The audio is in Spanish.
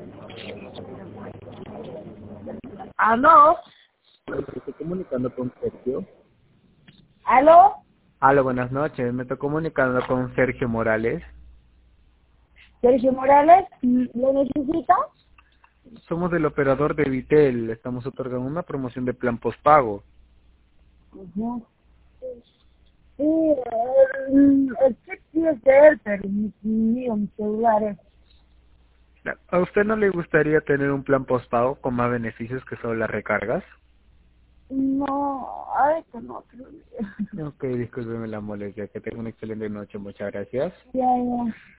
¿Aló? Estoy comunicando con Sergio. ¿Aló? Aló, buenas noches. Me estoy comunicando con Sergio Morales. Sergio Morales, ¿lo necesita? Somos del operador de Vitel. Estamos otorgando una promoción de plan postpago. Ujú. Sí, el chip sí es de él, pero mi celular es. ¿A usted no le gustaría tener un plan postpago con más beneficios que solo las recargas? No, ay, que no, creo. Ok, discúlpeme la molestia. Que tenga una excelente noche. Muchas gracias. Ya, ya.